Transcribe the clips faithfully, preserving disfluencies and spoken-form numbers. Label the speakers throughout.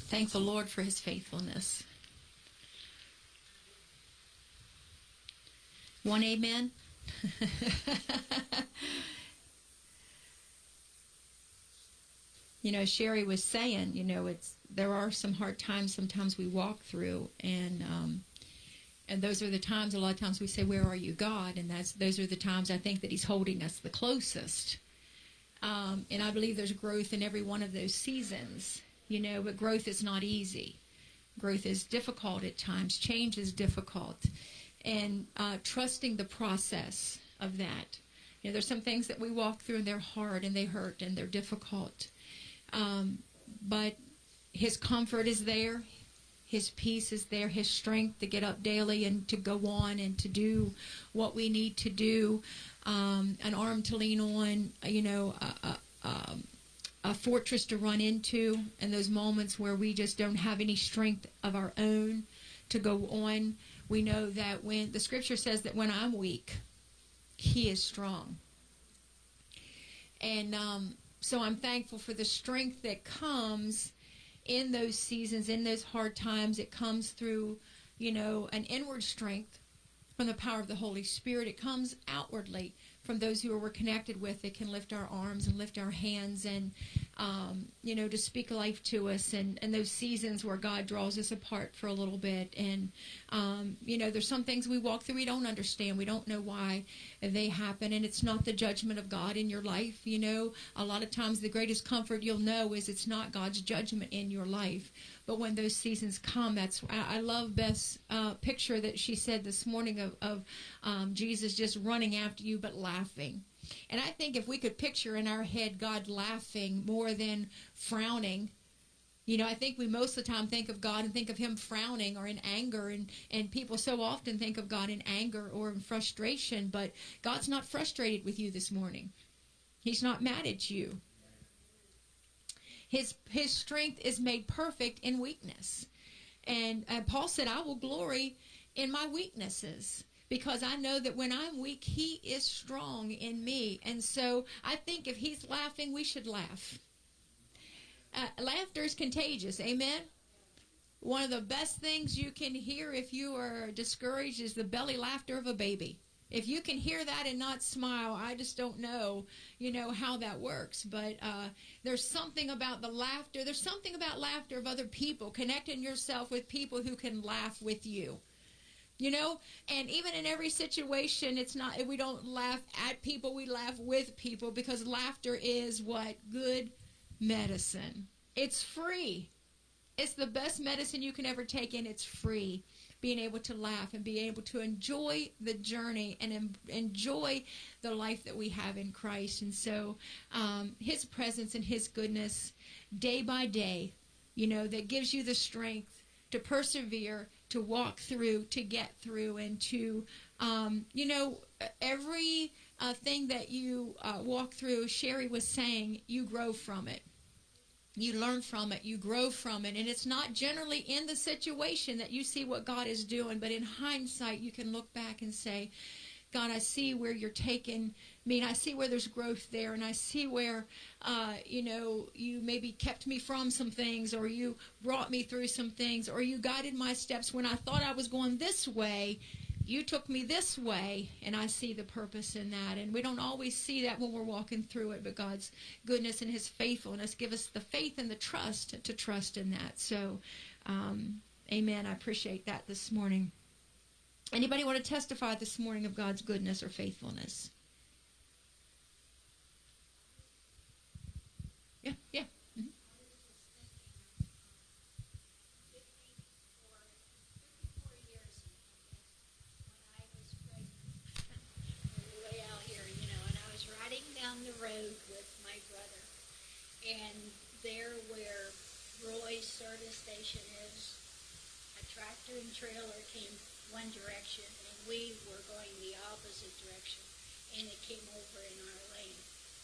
Speaker 1: Thank the Lord for his faithfulness. One amen? You know, Sherry was saying, you know, it's there are some hard times sometimes we walk through, and um, and those are the times, a lot of times we say, where are you, God? And that's those are the times I think that he's holding us the closest. Um, and I believe there's growth in every one of those seasons, you know, but growth is not easy. Growth is difficult at times. Change is difficult. And uh, trusting the process of that. You know, there's some things that we walk through and they're hard and they hurt and they're difficult. Um, but his comfort is there. His peace is there. His strength to get up daily and to go on and to do what we need to do. Um, an arm to lean on, you know, a, a, a, a fortress to run into in those moments where we just don't have any strength of our own to go on. We know that when the scripture says that when I'm weak, he is strong. And um, so I'm thankful for the strength that comes in those seasons, in those hard times. It comes through, you know, an inward strength from the power of the Holy Spirit. It comes outwardly from those who we're connected with that can lift our arms and lift our hands and, um, you know, to speak life to us. And, and those seasons where God draws us apart for a little bit. And, um, you know, there's some things we walk through we don't understand. We don't know why they happen. And it's not the judgment of God in your life. You know, a lot of times the greatest comfort you'll know is it's not God's judgment in your life. But when those seasons come, that's I love Beth's uh, picture that she said this morning of, of um, Jesus just running after you but laughing. And I think if we could picture in our head God laughing more than frowning, you know, I think we most of the time think of God and think of him frowning or in anger. And, and people so often think of God in anger or in frustration. But God's not frustrated with you this morning. He's not mad at you. His his strength is made perfect in weakness. And uh, Paul said, I will glory in my weaknesses because I know that when I'm weak, he is strong in me. And so I think if he's laughing, we should laugh. Uh, laughter is contagious. Amen? One of the best things you can hear if you are discouraged is the belly laughter of a baby. If you can hear that and not smile, I just don't know, you know, how that works. But uh, there's something about the laughter. There's something about laughter of other people, connecting yourself with people who can laugh with you. You know, and even in every situation, it's not, we don't laugh at people, we laugh with people because laughter is what? Good medicine. It's free. It's the best medicine you can ever take, and it's free. Being able to laugh and being able to enjoy the journey and em- enjoy the life that we have in Christ. And so um, his presence and his goodness day by day, you know, that gives you the strength to persevere, to walk through, to get through, and to, um, you know, every uh, thing that you uh, walk through, Sherry was saying, you grow from it. You learn from it. You grow from it. And it's not generally in the situation that you see what God is doing, but in hindsight, you can look back and say, God, I see where you're taking me, and I see where there's growth there, and I see where, uh, you know, you maybe kept me from some things, or you brought me through some things, or you guided my steps when I thought I was going this way. You took me this way, and I see the purpose in that. And we don't always see that when we're walking through it, but God's goodness and his faithfulness give us the faith and the trust to trust in that. So, um, amen. I appreciate that this morning. Anybody want to testify this morning of God's goodness or faithfulness? Yeah, yeah. Mm-hmm.
Speaker 2: Down the road with my brother, and there where Roy's service station is, a tractor and trailer came one direction, and we were going the opposite direction, and it came over in our lane.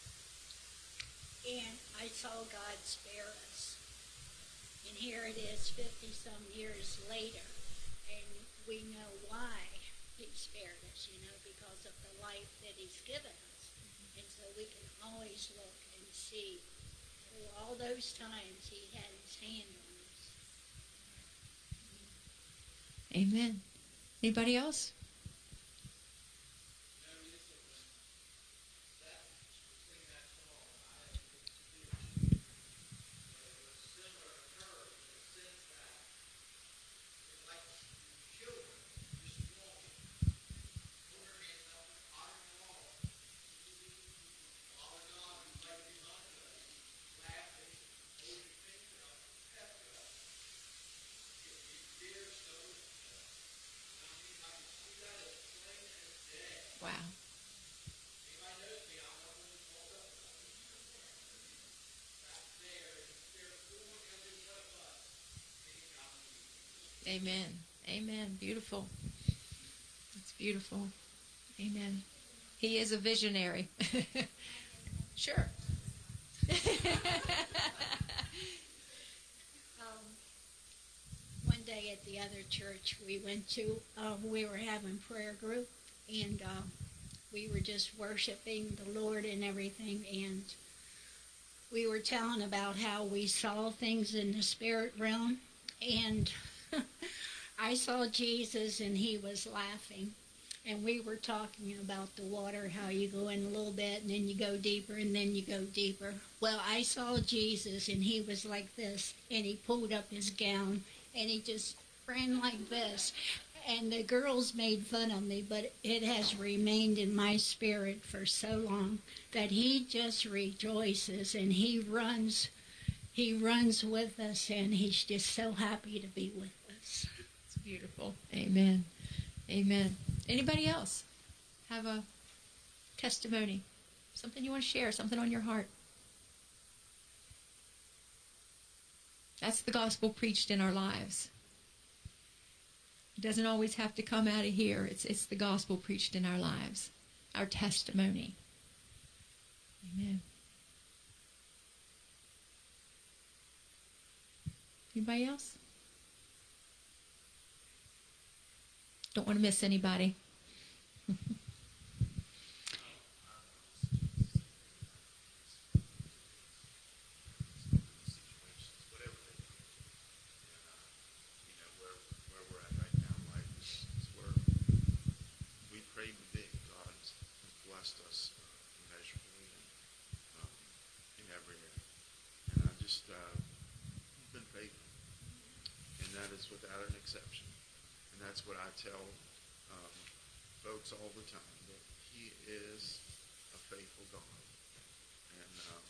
Speaker 2: And I saw God spare us, and here it is fifty some years later, and we know why he spared us, you know, because of the life that he's given us. And so we can always look and see through all those times he had his hand on us.
Speaker 1: Amen. Anybody else? Wow. Amen. Amen. Beautiful. It's beautiful. Amen. He is a visionary. Sure.
Speaker 2: Um, one day at the other church we went to, uh, we were having prayer group, and uh, we were just worshiping the Lord and everything, and we were telling about how we saw things in the spirit realm, and I saw Jesus and he was laughing, and we were talking about the water, how you go in a little bit and then you go deeper and then you go deeper. Well, I saw Jesus and he was like this, and he pulled up his gown and he just ran like this. And the girls made fun of me, but it has remained in my spirit for so long that he just rejoices and he runs, he runs with us, and he's just so happy to be with us.
Speaker 1: It's beautiful. Amen. Amen. Anybody else have a testimony? Something you want to share? Something on your heart? That's the gospel preached in our lives. It doesn't always have to come out of here. It's it's the gospel preached in our lives, our testimony. Amen. Anybody else? Don't want to miss anybody.
Speaker 3: Without an exception. And that's what I tell um, folks all the time, that he is a faithful God. And um,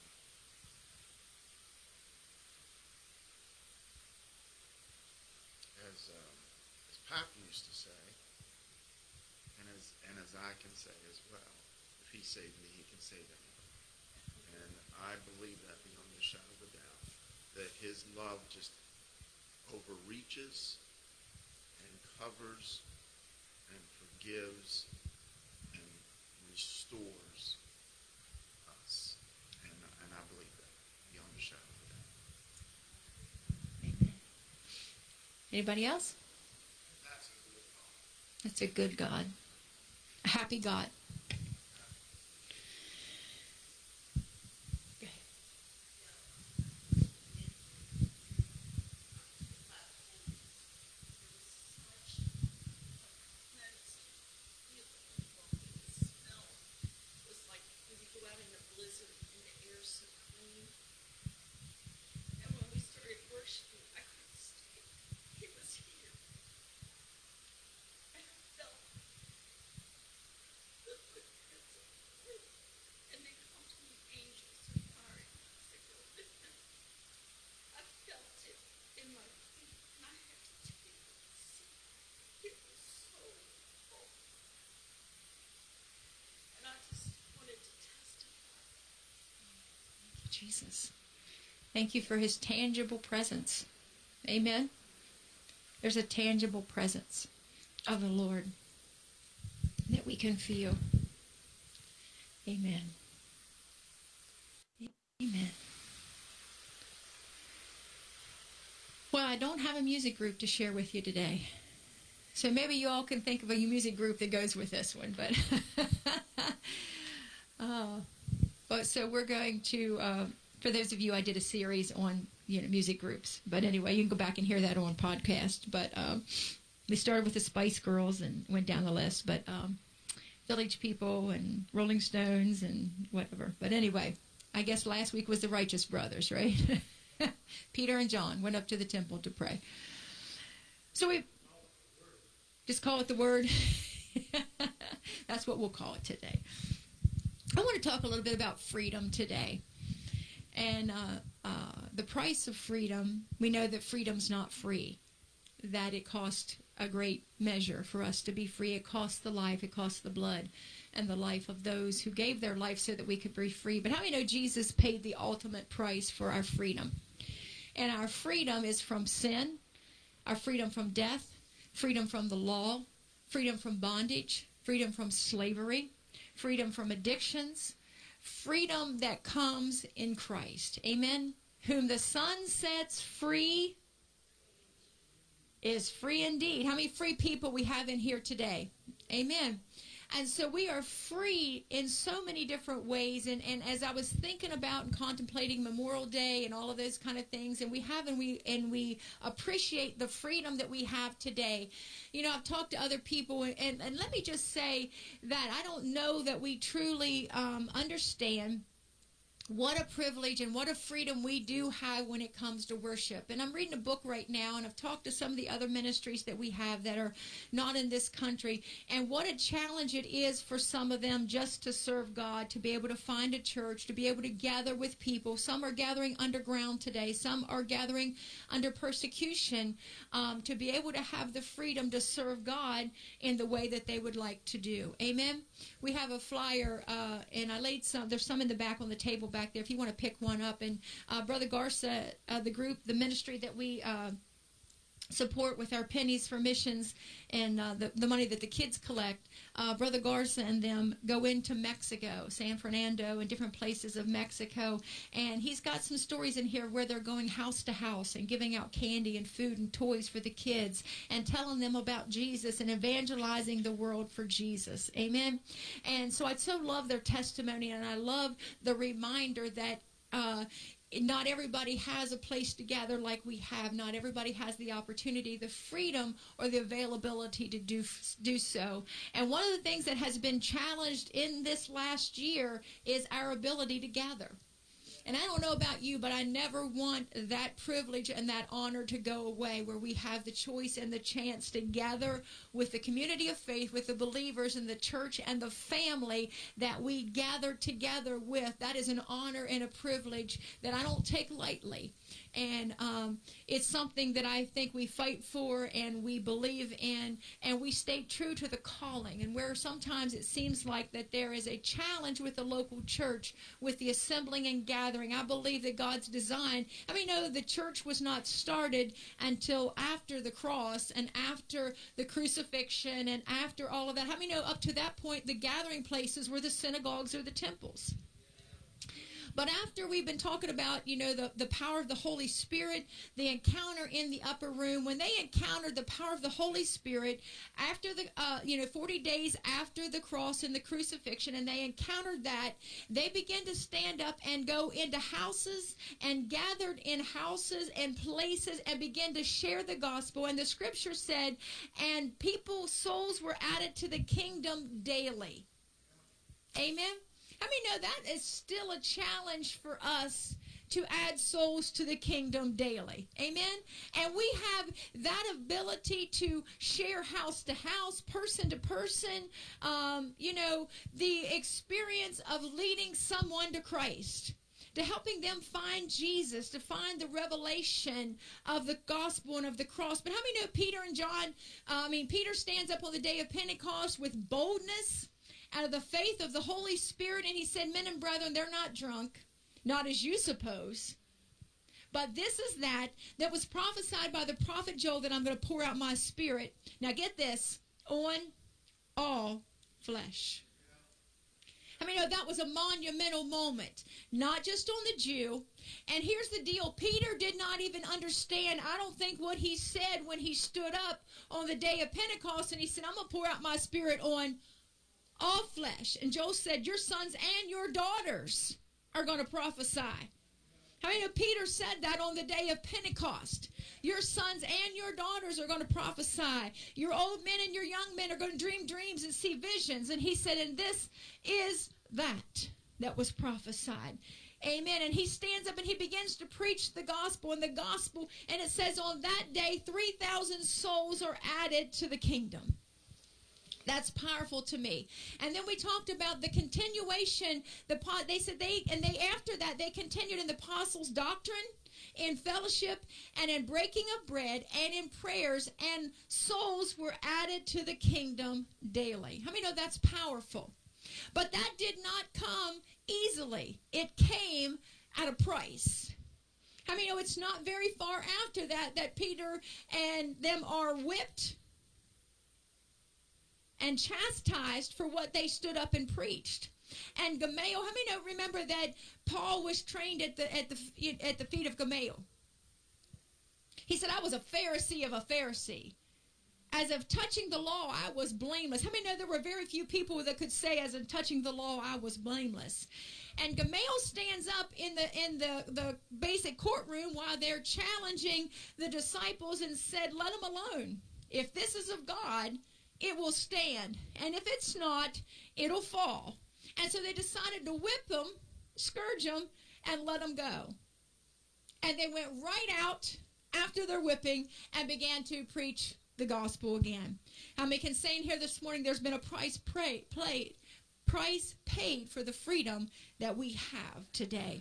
Speaker 3: as, um, as Pap used to say, and as, and as I can say as well, if he saved me, he can save anyone. And I believe that beyond a shadow of a doubt, that his love just overreaches and covers and forgives and restores us. And, and I believe that beyond a shadow of a doubt.
Speaker 1: Amen. Anybody else?
Speaker 3: That's a good God.
Speaker 1: That's a good God. A happy God. Jesus. Thank you for his tangible presence. Amen. There's a tangible presence of the Lord that we can feel. Amen. Amen. Well, I don't have a music group to share with you today. So maybe you all can think of a music group that goes with this one. But, uh, but so we're going to, uh, for those of you, I did a series on you know music groups. But anyway, you can go back and hear that on podcast. But um, we started with the Spice Girls and went down the list, but um, Village People and Rolling Stones and whatever. But anyway, I guess last week was the Righteous Brothers, right? Peter and John went up to the temple to pray. So we just call it the Word. That's what we'll call it today. I want to talk a little bit about freedom today. And uh, uh, the price of freedom, we know that freedom's not free, that it cost a great measure for us to be free. It cost the life, it cost the blood, and the life of those who gave their life so that we could be free. But how many know Jesus paid the ultimate price for our freedom? And our freedom is from sin, our freedom from death, freedom from the law, freedom from bondage, freedom from slavery, freedom from addictions, freedom that comes in Christ. Amen? Whom the Son sets free is free indeed. How many free people we have in here today? Amen. And so we are free in so many different ways. And, and as I was thinking about and contemplating Memorial Day and all of those kind of things, and we have and we and we appreciate the freedom that we have today. You know, I've talked to other people, and, and, and let me just say that I don't know that we truly um, understand what a privilege and what a freedom we do have when it comes to worship. And I'm reading a book right now, and I've talked to some of the other ministries that we have that are not in this country, and what a challenge it is for some of them just to serve God, to be able to find a church, to be able to gather with people. Some are gathering underground today. Some are gathering under persecution, um, to be able to have the freedom to serve God in the way that they would like to do. Amen? We have a flyer, uh, and I laid some, there's some in the back on the table back there if you want to pick one up. And uh, Brother Garza, uh, the group, the ministry that we uh, support with our pennies for missions and uh, the, the money that the kids collect, uh, Brother Garza and them go into Mexico, San Fernando, and different places of Mexico. And he's got some stories in here where they're going house to house and giving out candy and food and toys for the kids and telling them about Jesus and evangelizing the world for Jesus. Amen. And so I so love their testimony, and I love the reminder that uh, not everybody has a place to gather like we have. Not everybody has the opportunity, the freedom, or the availability to do do so. And one of the things that has been challenged in this last year is our ability to gather. And I don't know about you, but I never want that privilege and that honor to go away, where we have the choice and the chance to gather with the community of faith, with the believers in the church and the family that we gather together with. That is an honor and a privilege that I don't take lightly. And um, it's something that I think we fight for and we believe in, and we stay true to the calling. And where sometimes it seems like that there is a challenge with the local church, with the assembling and gathering, I believe that God's design, I mean, no, the church was not started until after the cross and after the crucifixion and after all of that. How many know up to that point the gathering places were the synagogues or the temples? But after we've been talking about, you know, the, the power of the Holy Spirit, the encounter in the upper room, when they encountered the power of the Holy Spirit after the, uh, you know, forty days after the cross and the crucifixion, and they encountered that, they began to stand up and go into houses and gathered in houses and places and begin to share the gospel. And the scripture said, and people's souls were added to the kingdom daily. Amen. I mean, no, that is still a challenge for us to add souls to the kingdom daily. Amen? And we have that ability to share house to house, person to person, um, you know, the experience of leading someone to Christ, to helping them find Jesus, to find the revelation of the gospel and of the cross. But how many know Peter and John, uh, I mean, Peter stands up on the day of Pentecost with boldness, out of the faith of the Holy Spirit, and he said, men and brethren, they're not drunk, not as you suppose, but this is that that was prophesied by the prophet Joel, that I'm going to pour out my spirit. Now get this, on all flesh. I mean, that was a monumental moment, not just on the Jew. And here's the deal. Peter did not even understand, I don't think, what he said when he stood up on the day of Pentecost, and he said, I'm going to pour out my spirit on all flesh. And Joel said, your sons and your daughters are going to prophesy. How How many know Peter said that on the day of Pentecost? Your sons and your daughters are going to prophesy. Your old men and your young men are going to dream dreams and see visions. And he said, and this is that that was prophesied. Amen. And he stands up and he begins to preach the gospel. And the gospel, and it says on that day, three thousand souls are added to the kingdom. That's powerful to me. And then we talked about the continuation. The they said they, and they after that, they continued in the apostles' doctrine, in fellowship, and in breaking of bread, and in prayers, and souls were added to the kingdom daily. How many know that's powerful? But that did not come easily. It came at a price. How many know it's not very far after that that Peter and them are whipped and chastised for what they stood up and preached. And Gamaliel, how many know, remember that Paul was trained at the at the at the feet of Gamaliel? He said, I was a Pharisee of a Pharisee. As of touching the law, I was blameless. How many know there were very few people that could say, as in touching the law, I was blameless? And Gamaliel stands up in the in the, the basic courtroom while they're challenging the disciples and said, let them alone. If this is of God, it will stand. And if it's not, it'll fall. And so they decided to whip them, scourge them, and let them go. And they went right out after their whipping and began to preach the gospel again. How many can say in here this morning there's been a price pray, paid, price paid for the freedom that we have today.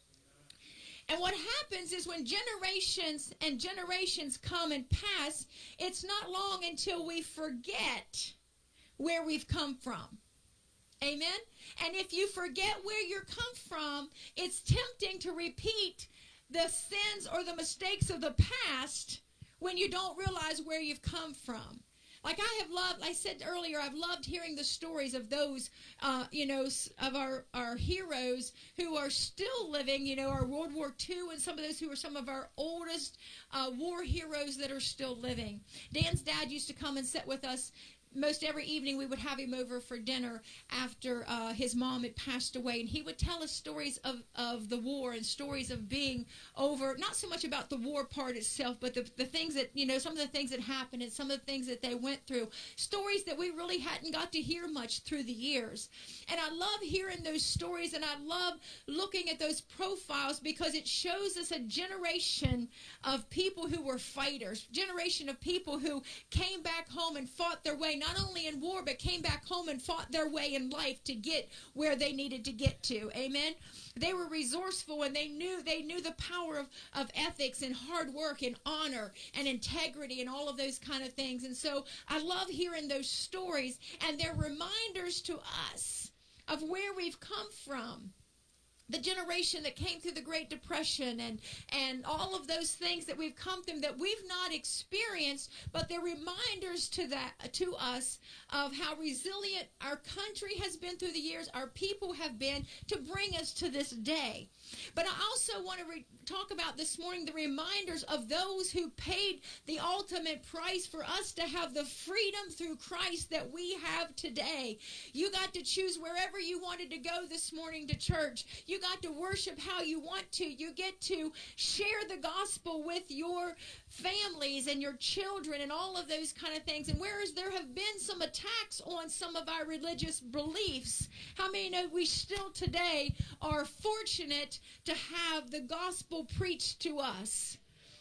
Speaker 1: And what happens is when generations and generations come and pass, it's not long until we forget where we've come from. Amen? And if you forget where you come from, it's tempting to repeat the sins or the mistakes of the past when you don't realize where you've come from. Like I have loved, I said earlier, I've loved hearing the stories of those, uh, you know, of our, our heroes who are still living, you know, our World War Two and some of those who are some of our oldest uh, war heroes that are still living. Dan's dad used to come and sit with us. Most every evening we would have him over for dinner after uh, his mom had passed away. And he would tell us stories of, of the war and stories of being over, not so much about the war part itself, but the, the things that, you know, some of the things that happened and some of the things that they went through. Stories that we really hadn't got to hear much through the years. And I love hearing those stories, and I love looking at those profiles because it shows us a generation of people who were fighters, generation of people who came back home and fought their way, not only in war, but came back home and fought their way in life to get where they needed to get to. Amen. They were resourceful, and they knew they knew the power of, of ethics and hard work and honor and integrity and all of those kind of things. And so I love hearing those stories, and they're reminders to us of where we've come from. The generation that came through the Great Depression and, and all of those things that we've come through that we've not experienced, but they're reminders to that to us of how resilient our country has been through the years, our people have been, to bring us to this day. But I also want to re- talk about this morning the reminders of those who paid the ultimate price for us to have the freedom through Christ that we have today. You got to choose wherever you wanted to go this morning to church. You got to worship how you want to. You get to share the gospel with your families and your children and all of those kind of things. And whereas there have been some attacks on some of our religious beliefs, how many know we still today are fortunate to have the gospel preached to us?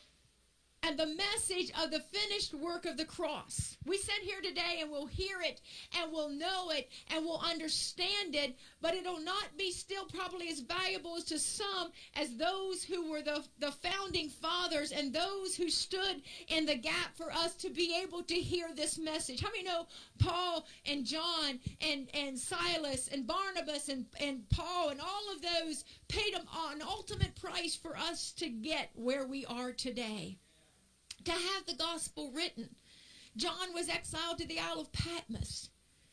Speaker 1: And the message of the finished work of the cross. We sit here today and we'll hear it and we'll know it and we'll understand it, but it'll not be still probably as valuable to some as those who were the, the founding fathers and those who stood in the gap for us to be able to hear this message. How many know Paul and John and, and Silas and Barnabas and, and Paul and all of those paid an ultimate price for us to get where we are today? To have the gospel written. John was exiled to the Isle of Patmos.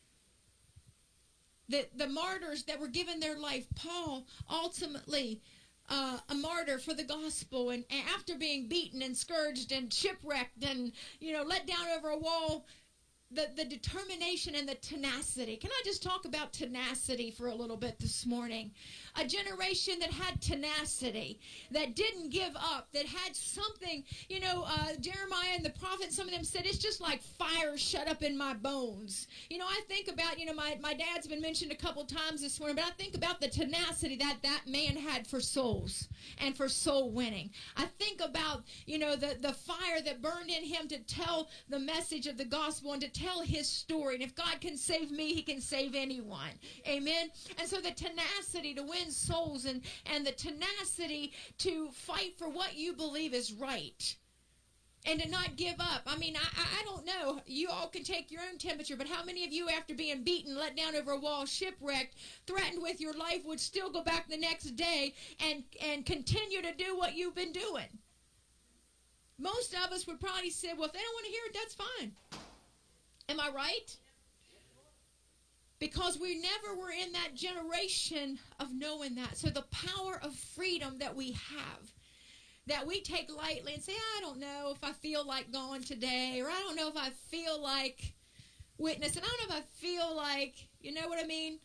Speaker 1: The, the martyrs that were given their life, Paul ultimately uh, a martyr for the gospel, and, and after being beaten and scourged and shipwrecked and, you know, let down over a wall, the, the determination and the tenacity. Can I just talk about tenacity for a little bit this morning? A generation that had tenacity, that didn't give up, that had something, you know, uh, Jeremiah and the prophet, some of them said, it's just like fire shut up in my bones. You know, I think about, you know, my, my dad's been mentioned a couple times this morning, but I think about the tenacity that that man had for souls and for soul winning. I think about, you know, the, the fire that burned in him to tell the message of the gospel and to tell his story. And if God can save me, he can save anyone. Amen. And so the tenacity to win souls and, and the tenacity to fight for what you believe is right. And to not give up. I mean, I, I don't know. You all can take your own temperature, but how many of you, after being beaten, let down over a wall, shipwrecked, threatened with your life, would still go back the next day and, and continue to do what you've been doing? Most of us would probably say, well, if they don't want to hear it, that's fine. Am I right? Because we never were in that generation of knowing that. So the power of freedom that we have, that we take lightly and say, I don't know if I feel like going today, or I don't know if I feel like witnessing, I don't know if I feel like, you know what I mean?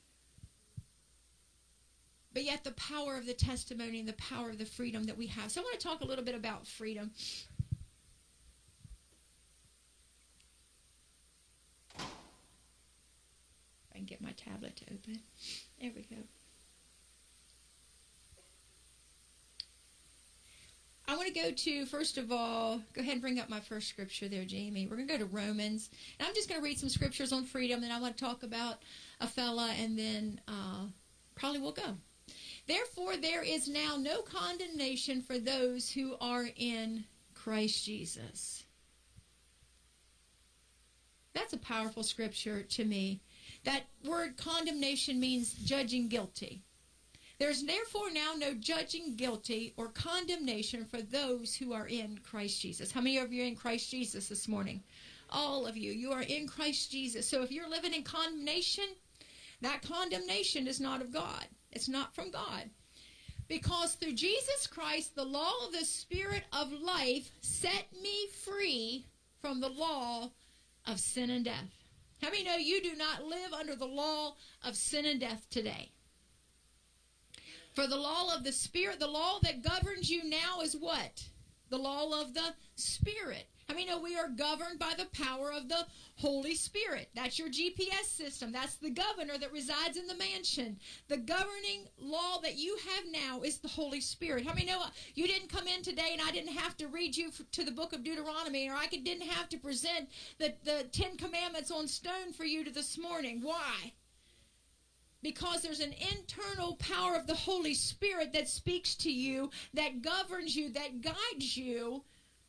Speaker 1: But yet the power of the testimony and the power of the freedom that we have. So I want to talk a little bit about freedom. I can get my tablet to open. There we go. I want to go to, first of all, go ahead and bring up my first scripture there, Jamie. We're going to go to Romans. And I'm just going to read some scriptures on freedom, then I want to talk about a fella, and then uh, probably we'll go. Therefore, there is now no condemnation for those who are in Christ Jesus. That's a powerful scripture to me. That word condemnation means judging guilty. There's therefore now no judging guilty or condemnation for those who are in Christ Jesus. How many of you are in Christ Jesus this morning? All of you. You are in Christ Jesus. So if you're living in condemnation, that condemnation is not of God. It's not from God. Because through Jesus Christ, the law of the Spirit of life set me free from the law of sin and death. How many know you do not live under the law of sin and death today? For the law of the Spirit, the law that governs you now is what? The law of the Spirit. How many know we are governed by the power of the Holy Spirit? That's your G P S system. That's the governor that resides in the mansion. The governing law that you have now is the Holy Spirit. How many know you didn't come in today and I didn't have to read you to the book of Deuteronomy, or I could, didn't have to present the, the Ten Commandments on stone for you to this morning? Why? Because there's an internal power of the Holy Spirit that speaks to you, that governs you, that guides you,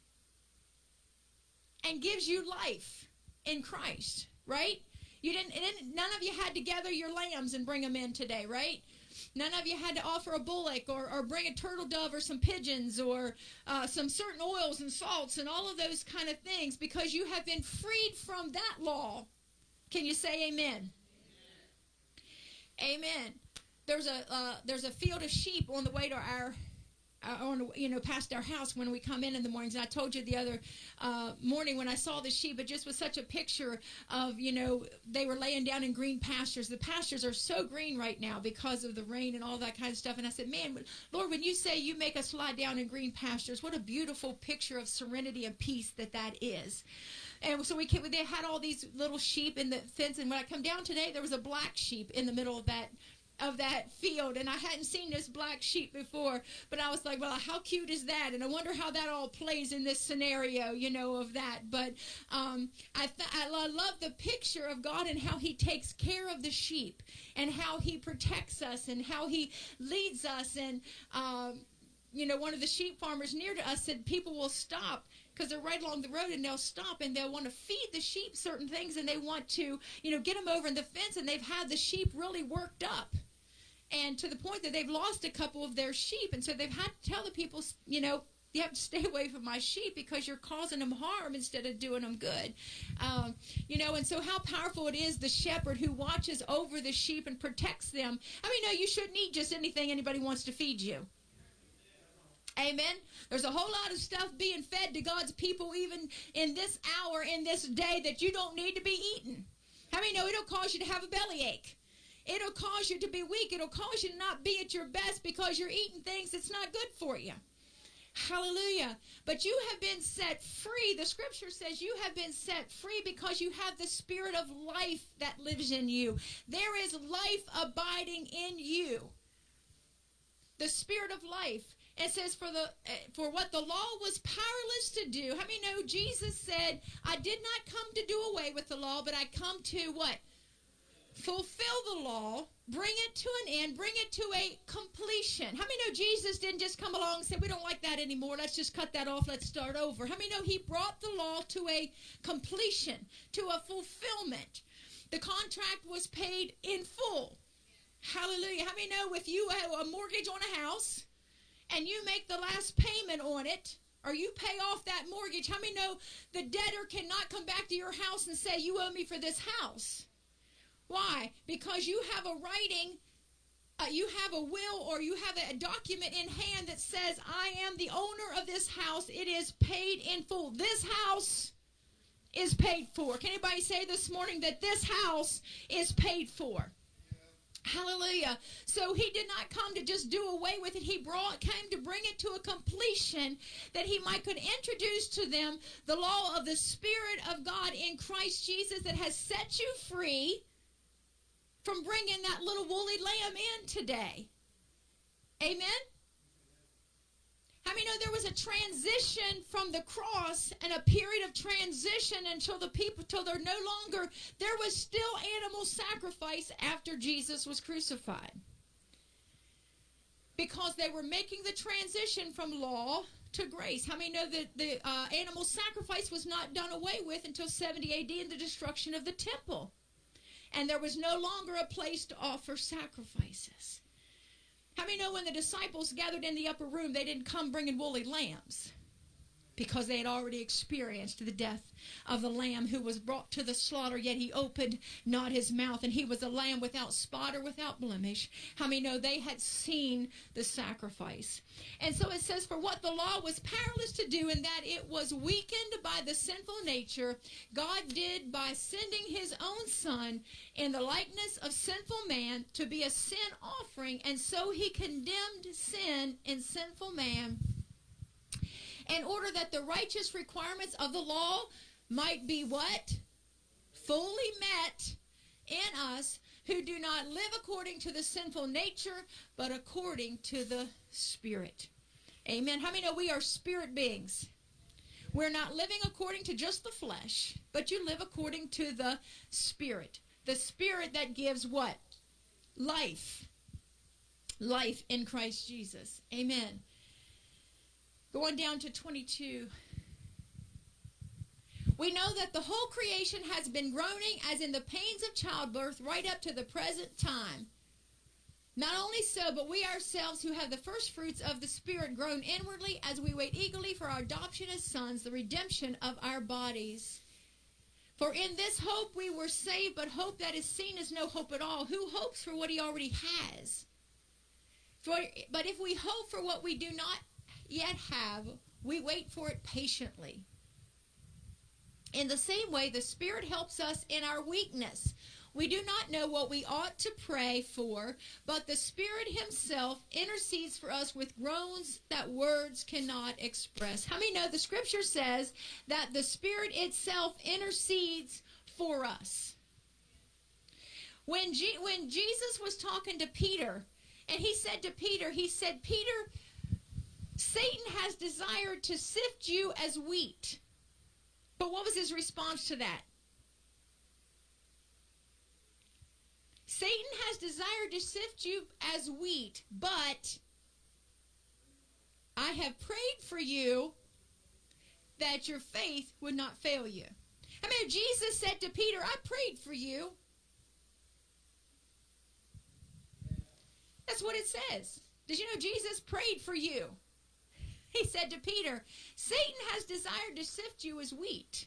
Speaker 1: and gives you life in Christ, right? You didn't, didn't. None of you had to gather your lambs and bring them in today, right? None of you had to offer a bullock or, or bring a turtle dove or some pigeons or uh, some certain oils and salts and all of those kind of things, because you have been freed from that law. Can you say amen? Amen. Amen. There's a uh, there's a field of sheep on the way to our Uh, on, you know, past our house when we come in in the mornings. And I told you the other uh, morning when I saw the sheep, it just was such a picture of, you know, they were laying down in green pastures. The pastures are so green right now because of the rain and all that kind of stuff. And I said, man, Lord, when you say you make us lie down in green pastures, what a beautiful picture of serenity and peace that that is. And so we came, they had all these little sheep in the fence. And when I come down today, there was a black sheep in the middle of that of that field, and I hadn't seen this black sheep before, but I was like, well, how cute is that? And I wonder how that all plays in this scenario, you know, of that. But um, I, th- I love the picture of God and how he takes care of the sheep and how he protects us and how he leads us. And um, you know, one of the sheep farmers near to us said people will stop because they're right along the road, and they'll stop and they'll want to feed the sheep certain things, and they want to, you know, get them over in the fence, and they've had the sheep really worked up, and to the point that they've lost a couple of their sheep. And so they've had to tell the people, you know, you have to stay away from my sheep because you're causing them harm instead of doing them good. Um, you know, and so how powerful it is, the shepherd who watches over the sheep and protects them. I mean, no, you shouldn't eat just anything anybody wants to feed you. Amen. There's a whole lot of stuff being fed to God's people even in this hour, in this day, that you don't need to be eating. How many know it'll cause you to have a bellyache? It'll cause you to be weak. It'll cause you to not be at your best because you're eating things that's not good for you. Hallelujah. But you have been set free. The scripture says you have been set free because you have the spirit of life that lives in you. There is life abiding in you. The spirit of life. It says, for the for what the law was powerless to do. How many know Jesus said, I did not come to do away with the law, but I come to what? Fulfill the law, bring it to an end, bring it to a completion. How many know Jesus didn't just come along and say, we don't like that anymore, let's just cut that off, let's start over. How many know he brought the law to a completion, to a fulfillment? The contract was paid in full. Hallelujah. How many know if you have a mortgage on a house, and you make the last payment on it, or you pay off that mortgage, how many know the debtor cannot come back to your house and say, you owe me for this house? Why? Because you have a writing, uh, you have a will, or you have a document in hand that says, I am the owner of this house. It is paid in full. This house is paid for. Can anybody say this morning that this house is paid for? Hallelujah. So he did not come to just do away with it. He brought, came to bring it to a completion that he might could introduce to them the law of the Spirit of God in Christ Jesus that has set you free from bringing that little woolly lamb in today. Amen? How many know there was a transition from the cross and a period of transition until the people, till they're no longer, there was still animal sacrifice after Jesus was crucified. Because they were making the transition from law to grace. How many know that the uh, animal sacrifice was not done away with until seventy A D and the destruction of the temple? And there was no longer a place to offer sacrifices. How many know when the disciples gathered in the upper room, they didn't come bringing woolly lambs? Because they had already experienced the death of the lamb who was brought to the slaughter, yet he opened not his mouth, and he was a lamb without spot or without blemish. How many know they had seen the sacrifice? And so it says, for what the law was powerless to do, in that it was weakened by the sinful nature, God did by sending his own Son in the likeness of sinful man to be a sin offering, and so he condemned sin in sinful man, in order that the righteous requirements of the law might be what? Fully met in us who do not live according to the sinful nature, but according to the Spirit. Amen. How many know we are spirit beings? We're not living according to just the flesh, but you live according to the Spirit. The Spirit that gives what? Life. Life in Christ Jesus. Amen. Going down to twenty-two. We know that the whole creation has been groaning as in the pains of childbirth right up to the present time. Not only so, but we ourselves who have the first fruits of the Spirit groan inwardly as we wait eagerly for our adoption as sons, the redemption of our bodies. For in this hope we were saved, but hope that is seen is no hope at all. Who hopes for what he already has? For, but if we hope for what we do not yet have, we wait for it patiently. In the same way, the Spirit helps us in our weakness. We do not know what we ought to pray for, but the Spirit himself intercedes for us with groans that words cannot express. How many know the Scripture says that the Spirit itself intercedes for us? When, G- when Jesus was talking to Peter, and he said to Peter, he said, Peter, Satan has desired to sift you as wheat. But what was his response to that? Satan has desired to sift you as wheat, but I have prayed for you that your faith would not fail you. I mean, Jesus said to Peter, I prayed for you. That's what it says. Did you know Jesus prayed for you? He said to Peter, Satan has desired to sift you as wheat.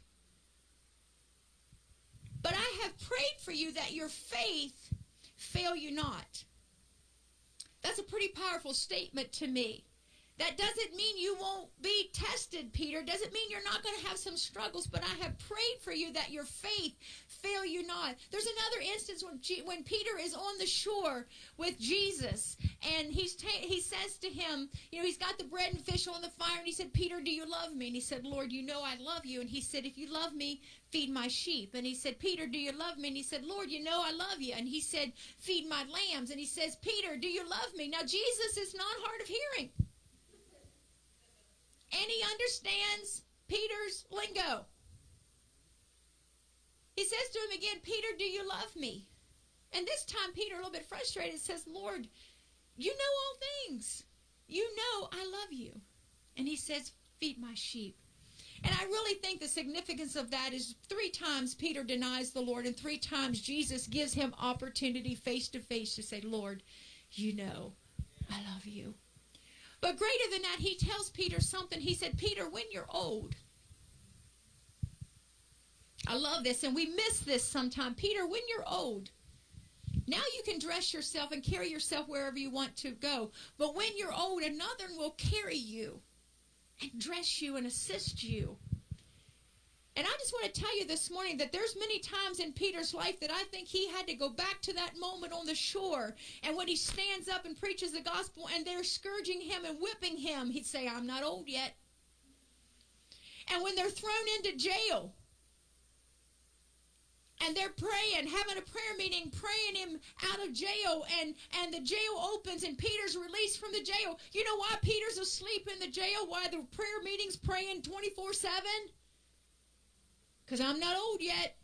Speaker 1: But I have prayed for you that your faith fail you not. That's a pretty powerful statement to me. That doesn't mean you won't be tested, Peter. Doesn't mean you're not going to have some struggles, but I have prayed for you that your faith fail you not. There's another instance when G- when Peter is on the shore with Jesus, and he's ta- he says to him, you know, he's got the bread and fish on the fire, and he said, Peter, do you love me? And he said, Lord, you know I love you. And he said, if you love me, feed my sheep. And he said, Peter, do you love me? And he said, Lord, you know I love you. And he said, feed my lambs. And he says, Peter, do you love me? Now, Jesus is not hard of hearing. And he understands Peter's lingo. He says to him again, Peter, do you love me? And this time Peter, a little bit frustrated, says, Lord, you know all things. You know I love you. And he says, feed my sheep. And I really think the significance of that is three times Peter denies the Lord, and three times Jesus gives him opportunity face to face to say, Lord, you know I love you. But greater than that, he tells Peter something. He said, Peter, when you're old. I love this, and we miss this sometime. Peter, when you're old, now you can dress yourself and carry yourself wherever you want to go. But when you're old, another will carry you and dress you and assist you. And I just want to tell you this morning that there's many times in Peter's life that I think he had to go back to that moment on the shore. And when he stands up and preaches the gospel and they're scourging him and whipping him, he'd say, I'm not old yet. And when they're thrown into jail and they're praying, having a prayer meeting, praying him out of jail, and, and the jail opens and Peter's released from the jail. You know why Peter's asleep in the jail? Why the prayer meeting's praying twenty-four seven? Because I'm not old yet.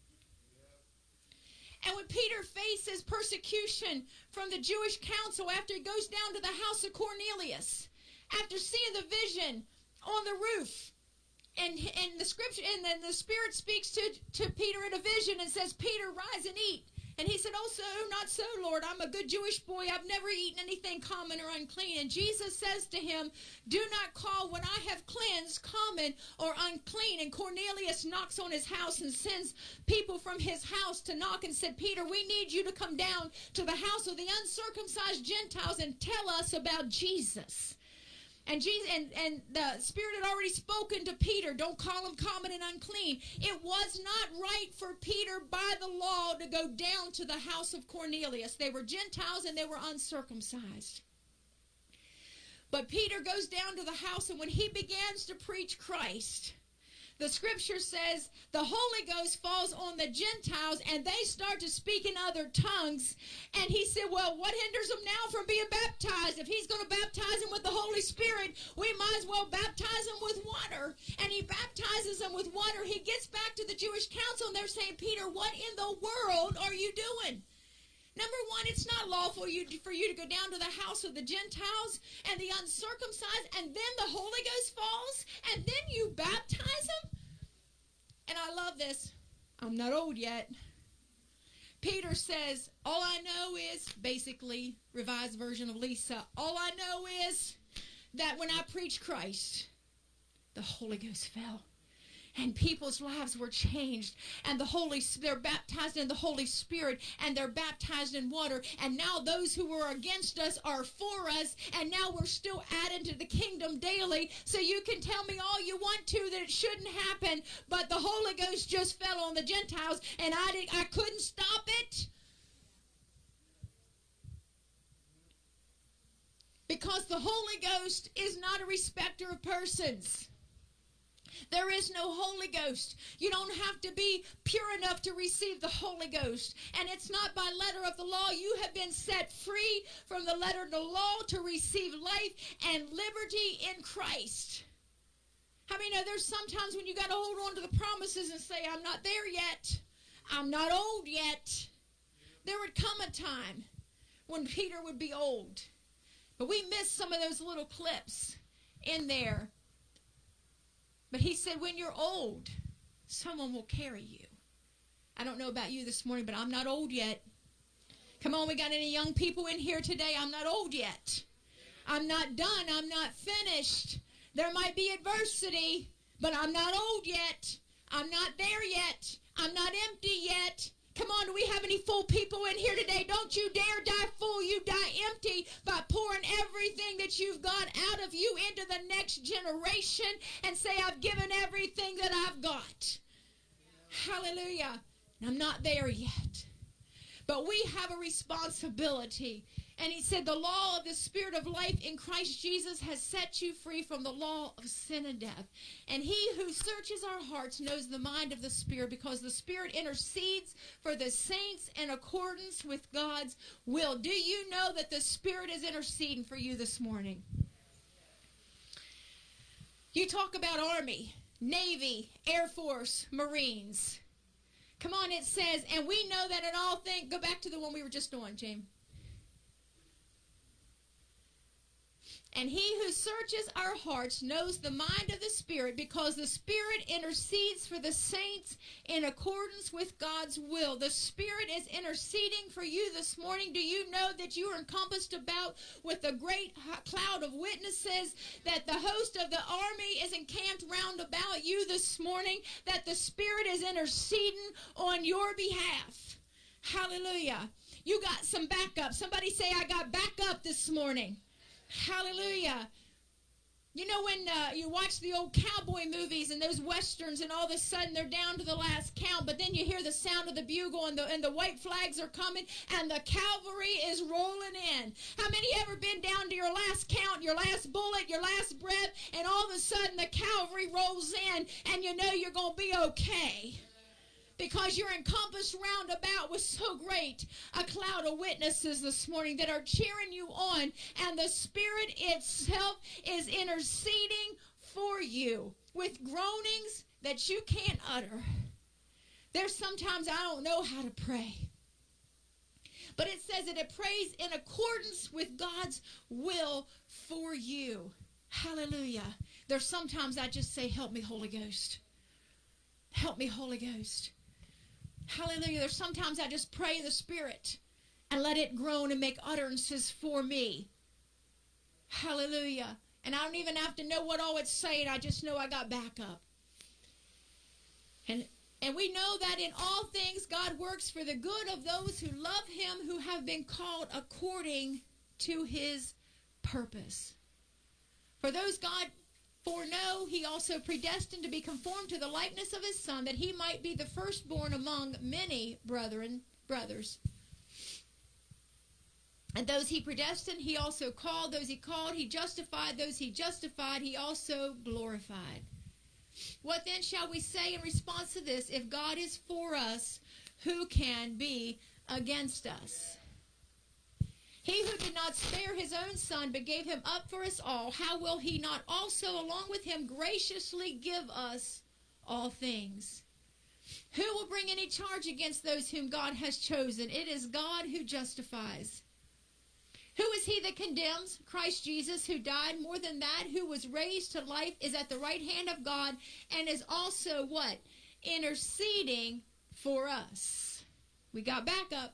Speaker 1: And when Peter faces persecution from the Jewish council after he goes down to the house of Cornelius, after seeing the vision on the roof, and, and the scripture, and then the Spirit speaks to, to Peter in a vision and says, Peter, rise and eat. And he said, oh, so, not so, Lord. I'm a good Jewish boy. I've never eaten anything common or unclean. And Jesus says to him, do not call what I have cleansed common or unclean. And Cornelius knocks on his house and sends people from his house to knock and said, Peter, we need you to come down to the house of the uncircumcised Gentiles and tell us about Jesus. And Jesus and, and the Spirit had already spoken to Peter, don't call him common and unclean. It was not right for Peter by the law to go down to the house of Cornelius. They were Gentiles and they were uncircumcised. But Peter goes down to the house, and when he begins to preach Christ, the scripture says the Holy Ghost falls on the Gentiles and they start to speak in other tongues. And he said, well, what hinders them now from being baptized? If he's going to baptize them with the Holy Spirit, we might as well baptize them with water. And he baptizes them with water. He gets back to the Jewish council and they're saying, Peter, what in the world are you doing? Number one, it's not lawful for you to go down to the house of the Gentiles and the uncircumcised, and then the Holy Ghost falls, and then you baptize them? And I love this. I'm not old yet. Peter says, all I know is, basically, revised version of Lisa, all I know is that when I preached Christ, the Holy Ghost fell. And people's lives were changed. And the Holy, they're baptized in the Holy Spirit. And they're baptized in water. And now those who were against us are for us. And now we're still added to the kingdom daily. So you can tell me all you want to that it shouldn't happen. But the Holy Ghost just fell on the Gentiles. And I, did, I couldn't stop it. Because the Holy Ghost is not a respecter of persons. There is no Holy Ghost. You don't have to be pure enough to receive the Holy Ghost. And it's not by letter of the law. You have been set free from the letter of the law to receive life and liberty in Christ. I mean, there's sometimes when you got to hold on to the promises and say, I'm not there yet. I'm not old yet. There would come a time when Peter would be old. But we missed some of those little clips in there. But he said, when you're old, someone will carry you. I don't know about you this morning, but I'm not old yet. Come on, we got any young people in here today? I'm not old yet. I'm not done. I'm not finished. There might be adversity, but I'm not old yet. I'm not there yet. I'm not empty yet. Come on, do we have any full people in here today? Don't you dare die full. You die empty by pouring everything that you've got out of you into the next generation and say, I've given everything that I've got. Hallelujah. I'm not there yet. But we have a responsibility. And he said, the law of the Spirit of life in Christ Jesus has set you free from the law of sin and death. And he who searches our hearts knows the mind of the Spirit, because the Spirit intercedes for the saints in accordance with God's will. Do you know that the Spirit is interceding for you this morning? You talk about Army, Navy, Air Force, Marines. Come on, it says, and we know that in all things, go back to the one we were just on, James. And he who searches our hearts knows the mind of the Spirit, because the Spirit intercedes for the saints in accordance with God's will. The Spirit is interceding for you this morning. Do you know that you are encompassed about with a great cloud of witnesses, that the host of the army is encamped round about you this morning, that the Spirit is interceding on your behalf? Hallelujah. You got some backup. Somebody say, I got backup this morning. Hallelujah. You know when uh, you watch the old cowboy movies and those westerns, and all of a sudden they're down to the last count, but then you hear the sound of the bugle and the, and the white flags are coming and the cavalry is rolling in. How many ever been down to your last count, your last bullet, your last breath, and all of a sudden the cavalry rolls in and you know you're going to be okay? Because you're encompassed round about with so great a cloud of witnesses this morning that are cheering you on. And the Spirit itself is interceding for you with groanings that you can't utter. There's sometimes I don't know how to pray. But it says that it prays in accordance with God's will for you. Hallelujah. There's sometimes I just say, help me, Holy Ghost. Help me, Holy Ghost. Hallelujah. There's sometimes I just pray the Spirit and let it groan and make utterances for me. Hallelujah. And I don't even have to know what all it's saying. I just know I got backup. And and we know that in all things God works for the good of those who love him, who have been called according to his purpose. For those God foreknow, he also predestined to be conformed to the likeness of his Son, that he might be the firstborn among many brethren, brothers. And those he predestined, he also called. Those he called, he justified. Those he justified, he also glorified. What then shall we say in response to this? If God is for us, who can be against us? He who did not spare his own Son, but gave him up for us all, how will he not also, along with him, graciously give us all things? Who will bring any charge against those whom God has chosen? It is God who justifies. Who is he that condemns? Christ Jesus, who died, more than that, who was raised to life, is at the right hand of God, and is also what? Interceding for us. We got backup.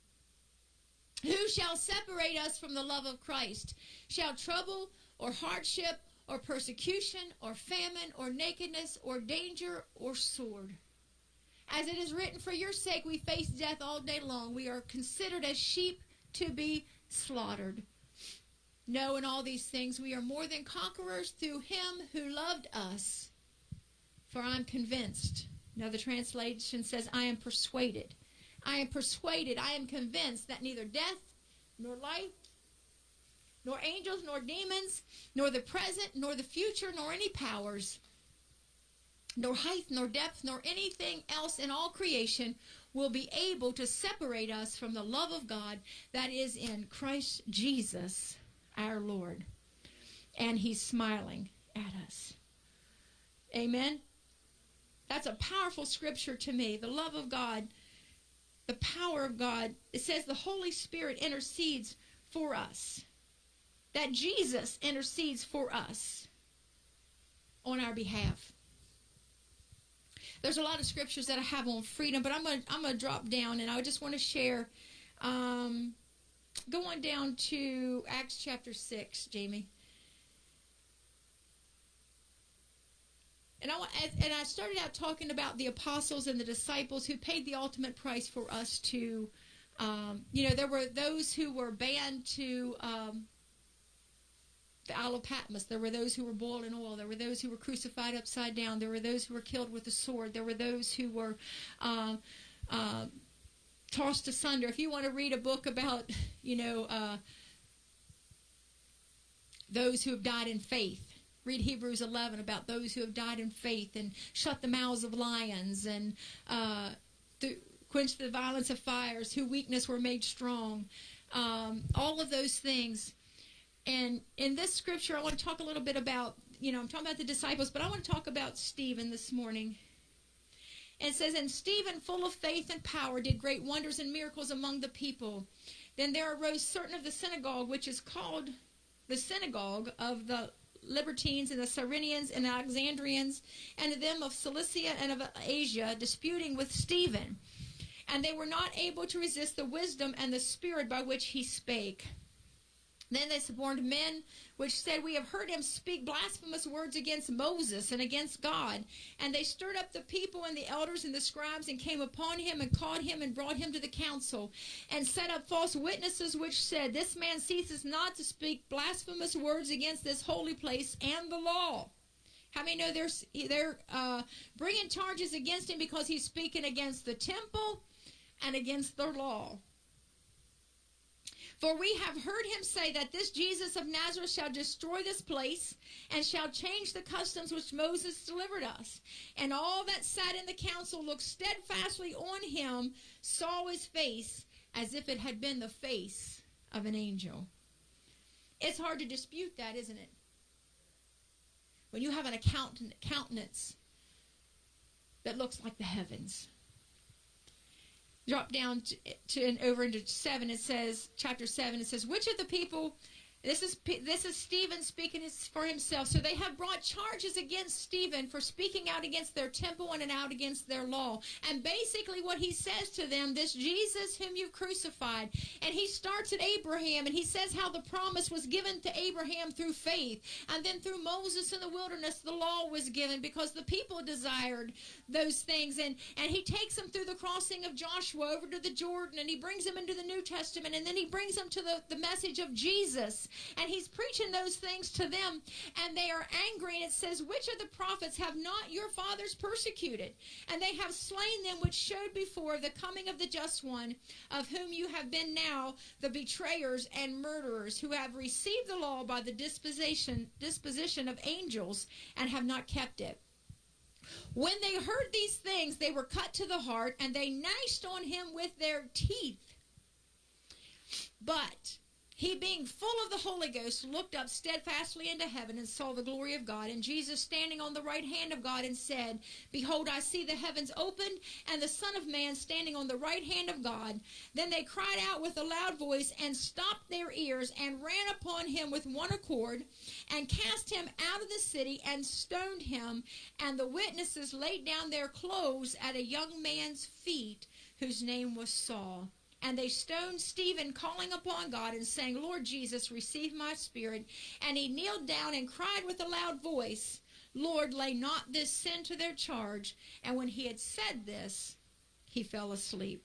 Speaker 1: Who shall separate us from the love of Christ? Shall trouble or hardship or persecution or famine or nakedness or danger or sword? As it is written, for your sake we face death all day long. We are considered as sheep to be slaughtered. No, in all these things we are more than conquerors through him who loved us. For I am convinced. Another translation says, I am persuaded. I am persuaded, I am convinced that neither death, nor life, nor angels, nor demons, nor the present, nor the future, nor any powers, nor height, nor depth, nor anything else in all creation will be able to separate us from the love of God that is in Christ Jesus our Lord. And he's smiling at us. Amen? That's a powerful scripture to me. The love of God, the power of God. It says the Holy Spirit intercedes for us. That Jesus intercedes for us on our behalf. There's a lot of scriptures that I have on freedom, but I'm going to I'm going to drop down, and I just want to share. Um, go on down to Acts chapter six, Jamie. And I, and I started out talking about the apostles and the disciples who paid the ultimate price for us to, um, you know, there were those who were banned to um, the Isle of Patmos. There were those who were boiled in oil. There were those who were crucified upside down. There were those who were killed with a sword. There were those who were uh, uh, tossed asunder. If you want to read a book about, you know, uh, those who have died in faith, read Hebrews eleven about those who have died in faith and shut the mouths of lions and uh, th- quenched the violence of fires, whose weakness were made strong. Um, all of those things. And in this scripture, I want to talk a little bit about, you know, I'm talking about the disciples, but I want to talk about Stephen this morning. And it says, and Stephen, full of faith and power, did great wonders and miracles among the people. Then there arose certain of the synagogue, which is called the synagogue of the Libertines and the Cyrenians and the Alexandrians, and of them of Cilicia and of Asia, disputing with Stephen. And they were not able to resist the wisdom and the spirit by which he spake. Then they suborned men, which said, we have heard him speak blasphemous words against Moses and against God. And they stirred up the people and the elders and the scribes, and came upon him and caught him and brought him to the council, and set up false witnesses, which said, this man ceases not to speak blasphemous words against this holy place and the law. How many know they're, they're uh, bringing charges against him because he's speaking against the temple and against the law? For we have heard him say that this Jesus of Nazareth shall destroy this place, and shall change the customs which Moses delivered us. And all that sat in the council looked steadfastly on him, saw his face, as if it had been the face of an angel. It's hard to dispute that, isn't it? When you have an accountant, countenance that looks like the heavens. Drop down to, to and over into seven. It says, chapter seven. It says, which of the people? This is this is Stephen speaking for himself. So they have brought charges against Stephen for speaking out against their temple and out against their law. And basically what he says to them, this Jesus whom you've crucified, and he starts at Abraham, and he says how the promise was given to Abraham through faith. And then through Moses in the wilderness, the law was given because the people desired those things. And, and he takes them through the crossing of Joshua over to the Jordan, and he brings them into the New Testament, and then he brings them to the, the message of Jesus. And he's preaching those things to them, and they are angry. And it says, which of the prophets have not your fathers persecuted? And they have slain them which showed before the coming of the just one, of whom you have been now the betrayers and murderers, who have received the law by the disposition, disposition of angels, and have not kept it. When they heard these things, they were cut to the heart, and they gnashed on him with their teeth. But he, being full of the Holy Ghost, looked up steadfastly into heaven and saw the glory of God, and Jesus standing on the right hand of God, and said, behold, I see the heavens opened, and the Son of Man standing on the right hand of God. Then they cried out with a loud voice, and stopped their ears, and ran upon him with one accord, and cast him out of the city, and stoned him. And the witnesses laid down their clothes at a young man's feet, whose name was Saul. And they stoned Stephen, calling upon God and saying, Lord Jesus, receive my spirit. And he kneeled down and cried with a loud voice, Lord, lay not this sin to their charge. And when he had said this, he fell asleep.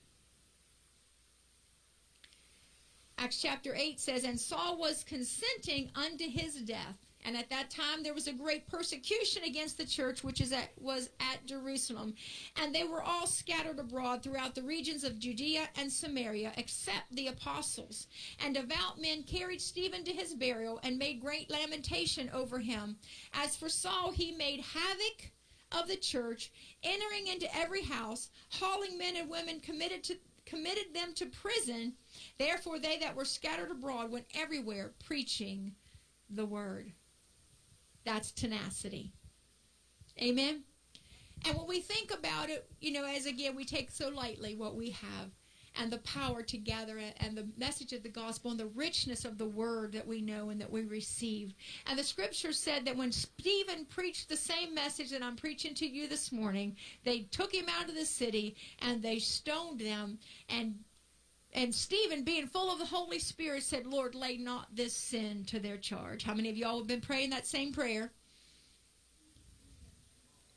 Speaker 1: Acts chapter eight says, and Saul was consenting unto his death. And at that time there was a great persecution against the church which is at, was at Jerusalem. And they were all scattered abroad throughout the regions of Judea and Samaria, except the apostles. And devout men carried Stephen to his burial, and made great lamentation over him. As for Saul, he made havoc of the church, entering into every house, hauling men and women, committed to committed them to prison. Therefore they that were scattered abroad went everywhere, preaching the word. That's tenacity. Amen? And when we think about it, you know, as again, we take so lightly what we have, and the power to gather it, and the message of the gospel, and the richness of the word that we know and that we receive. And the scripture said that when Stephen preached the same message that I'm preaching to you this morning, they took him out of the city, and they stoned them. And And Stephen, being full of the Holy Spirit, said, Lord, lay not this sin to their charge. How many of y'all have been praying that same prayer?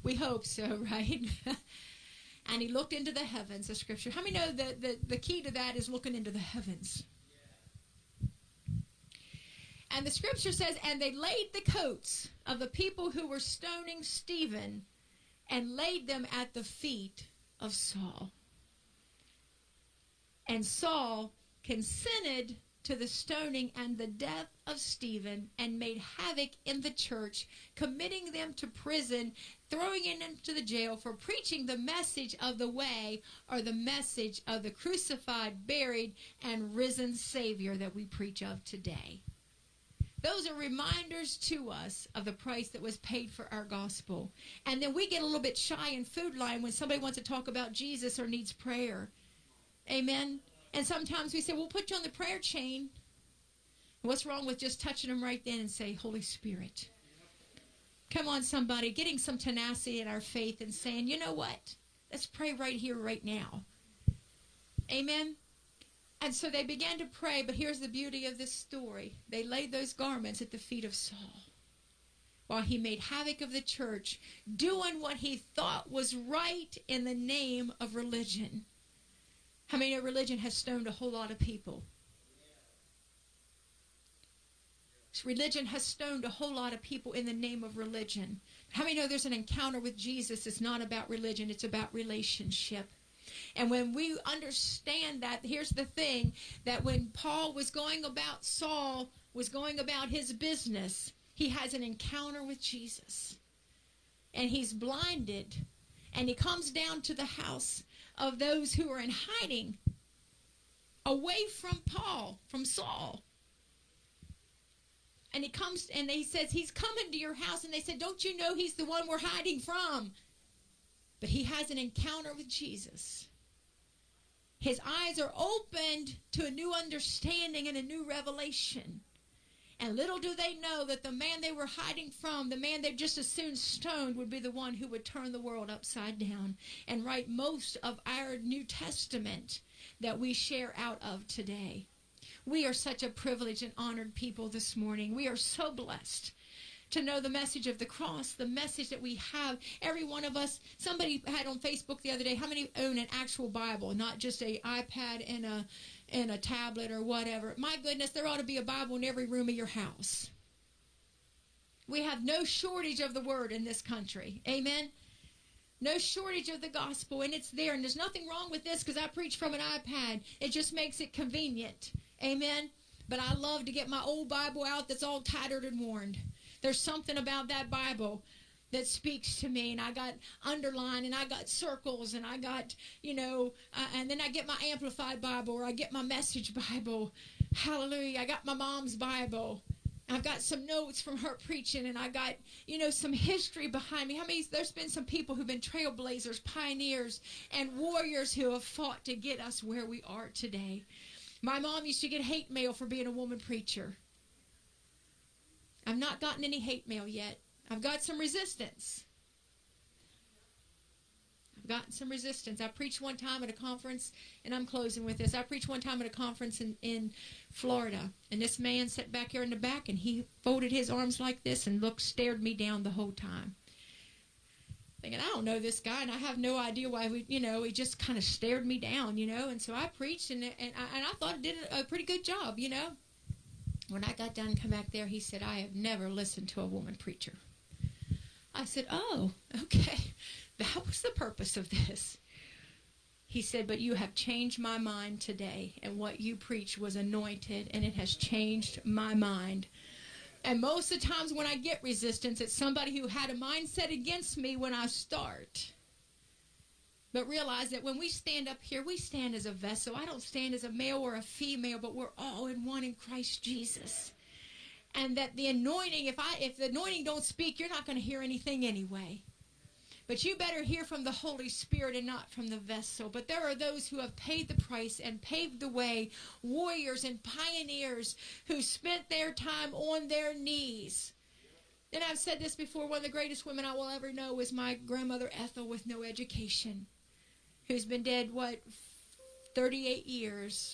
Speaker 1: We hope so, right? And he looked into the heavens, the scripture. How many know that the, the key to that is looking into the heavens? And the scripture says, and they laid the coats of the people who were stoning Stephen and laid them at the feet of Saul. And Saul consented to the stoning and the death of Stephen and made havoc in the church, committing them to prison, throwing them into the jail for preaching the message of the way, or the message of the crucified, buried, and risen Savior that we preach of today. Those are reminders to us of the price that was paid for our gospel. And then we get a little bit shy in Food Line when somebody wants to talk about Jesus or needs prayer. Amen? And sometimes we say, we'll put you on the prayer chain. What's wrong with just touching them right then and say, Holy Spirit? Come on, somebody, getting some tenacity in our faith and saying, you know what? Let's pray right here, right now. Amen? And so they began to pray, but here's the beauty of this story. They laid those garments at the feet of Saul while he made havoc of the church, doing what he thought was right in the name of religion. How many know religion has stoned a whole lot of people? Religion has stoned a whole lot of people in the name of religion. How many know there's an encounter with Jesus? It's not about religion, it's about relationship. And when we understand that, here's the thing, that when Paul was going about, Saul was going about his business, he has an encounter with Jesus. And he's blinded. And he comes down to the house of those who are in hiding away from Paul, from Saul. And he comes and he says, he's coming to your house. And they said, don't you know he's the one we're hiding from? But he has an encounter with Jesus. His eyes are opened to a new understanding and a new revelation. And little do they know that the man they were hiding from, the man they just as soon stoned, would be the one who would turn the world upside down and write most of our New Testament that we share out of today. We are such a privileged and honored people this morning. We are so blessed to know the message of the cross, the message that we have. Every one of us, somebody had on Facebook the other day, how many own an actual Bible, not just an iPad and a and a tablet or whatever? My goodness, there ought to be a Bible in every room of your house. We have no shortage of the word in this country. Amen? No shortage of the gospel, and it's there. And there's nothing wrong with this because I preach from an iPad. It just makes it convenient. Amen? But I love to get my old Bible out that's all tattered and worn. There's something about that Bible that speaks to me, and I got underlined, and I got circles, and I got, you know, uh, and then I get my Amplified Bible, or I get my Message Bible. Hallelujah. I got my mom's Bible. I've got some notes from her preaching, and I got, you know, some history behind me. How many, there's been some people who've been trailblazers, pioneers, and warriors who have fought to get us where we are today. My mom used to get hate mail for being a woman preacher. I've not gotten any hate mail yet. I've got some resistance. I've gotten some resistance. I preached one time at a conference, and I'm closing with this. I preached one time at a conference in, in Florida, and this man sat back here in the back, and he folded his arms like this and looked, stared me down the whole time. Thinking, I don't know this guy, and I have no idea why, we, you know, he just kind of stared me down, you know. And so I preached, and, and, I, and I thought I did a pretty good job, you know. When I got done and come back there, he said, I have never listened to a woman preacher. I said, oh, okay. That was the purpose of this. He said, but you have changed my mind today, and what you preached was anointed, and it has changed my mind. And most of the times when I get resistance, it's somebody who had a mindset against me when I start. But realize that when we stand up here, we stand as a vessel. I don't stand as a male or a female, but we're all in one in Christ Jesus. And that the anointing, if I if the anointing don't speak, you're not going to hear anything anyway. But you better hear from the Holy Spirit and not from the vessel. But there are those who have paid the price and paved the way, warriors and pioneers who spent their time on their knees. And I've said this before, one of the greatest women I will ever know is my grandmother Ethel with no education, who's been dead, what, thirty-eight years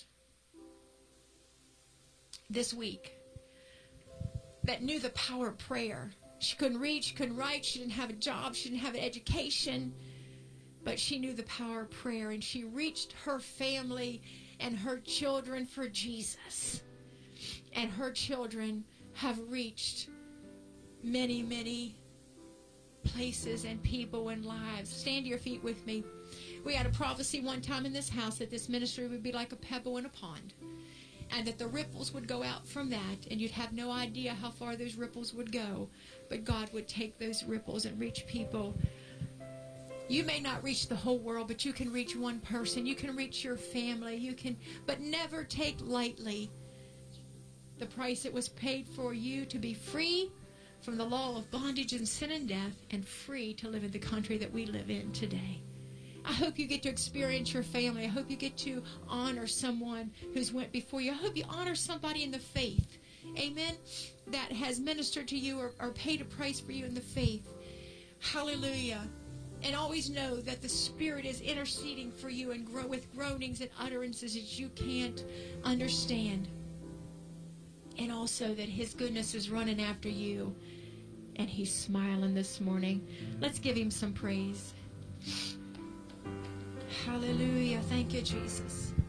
Speaker 1: this week, that knew the power of prayer, She couldn't read, she couldn't write, she didn't have a job, she didn't have an education. But she knew the power of prayer, and she reached her family and her children for Jesus. And her children have reached many, many places and people and lives. Stand to your feet with me. We had a prophecy one time in this house that this ministry would be like a pebble in a pond, and that the ripples would go out from that, and you'd have no idea how far those ripples would go, but God would take those ripples and reach people. You may not reach the whole world, but you can reach one person. You can reach your family. You can, but never take lightly the price that was paid for you to be free from the law of bondage and sin and death, and free to live in the country that we live in today. I hope you get to experience your family. I hope you get to honor someone who's went before you. I hope you honor somebody in the faith, amen, that has ministered to you or, or paid a price for you in the faith. Hallelujah. And always know that the Spirit is interceding for you and grow with groanings and utterances that you can't understand. And also that His goodness is running after you, and He's smiling this morning. Let's give Him some praise. Hallelujah. Thank you, Jesus.